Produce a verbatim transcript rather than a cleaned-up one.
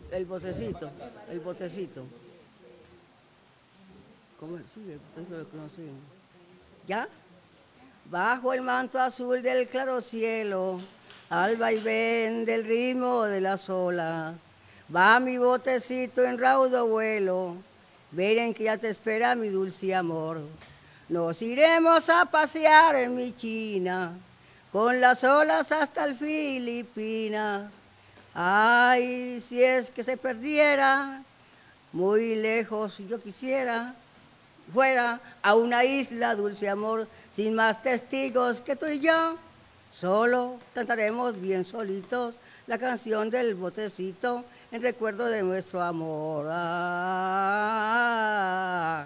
El botecito, el botecito. ¿Cómo sigue? Eso es lo que no sigue. ¿Ya? Bajo el manto azul del claro cielo, al vaivén del ritmo de las olas, va mi botecito en raudo vuelo, ven que ya te espera mi dulce amor. Nos iremos a pasear en mi China, con las olas hasta el Filipinas. Ay, si es que se perdiera, muy lejos yo quisiera, fuera a una isla, dulce amor, sin más testigos que tú y yo. Solo cantaremos bien solitos la canción del botecito en recuerdo de nuestro amor. Ah.